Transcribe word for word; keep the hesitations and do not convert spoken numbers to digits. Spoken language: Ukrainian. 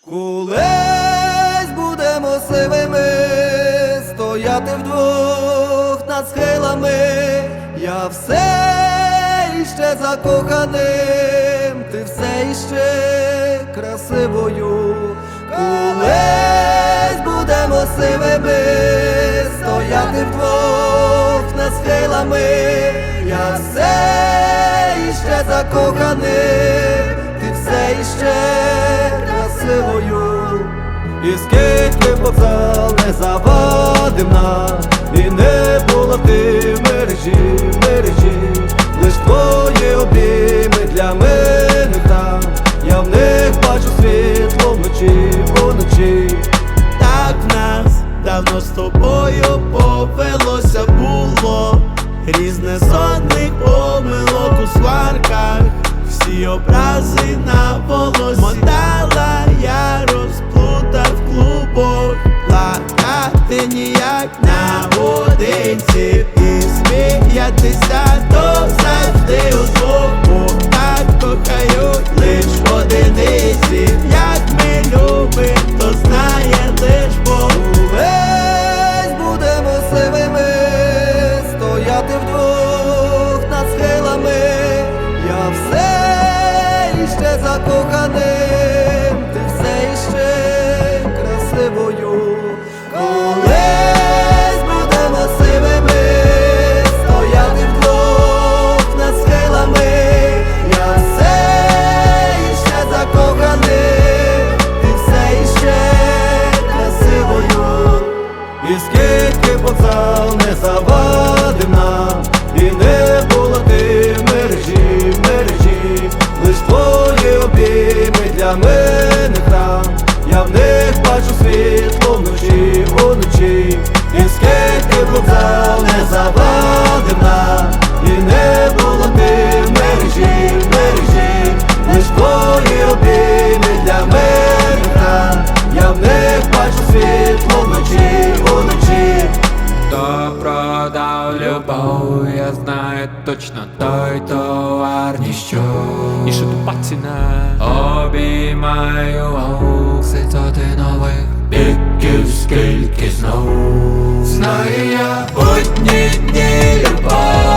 Колись будемо сивими, стояти вдвох над схилами. Я все іще закоханим, ти все іще красивою. Колись будемо сивими, стояти вдвох над схилами. Я все іще закоханим, ти все іще красивою. І скільки вокзал не завадив нам, і не було ти мережі, мережі, лиш твої обійми для мене там. Я в них бачу світло вночі, вночі. Так в нас давно з тобою повелося було, різне сонних помилок у сварках, всі образи на волосі мотала, я розплутав клубок. Плакати ніяк наодинці і сміятися то завжди удвох, бо так кохають лиш одиниці. Як ми любим, то знає лиш Бог. Колись будемо сивими, стояти вдвох над схилами. Я все іще закоханим, ти все іще красивою. Колись будемо сивими, стояти вдвох над схилами. Я все іще закоханим, ти все іще красивою. І скільки вокзал не завадив нам, і не було ти мережі, мережі, лиш твої обійми для мене храм. Я в них бачу світло вночі, вночі. І скільки вокзал не завадив нам, і не було ти мережі, мережі, лиш твої обійми для мене храм. Я в них бачу світло вночі, вночі. Хто продав любов, я знаю точно той товар ніщо. І що тупа ціна? Обіймаю аукситоти нових піків, скільки знов. Знаю я будні дні любов.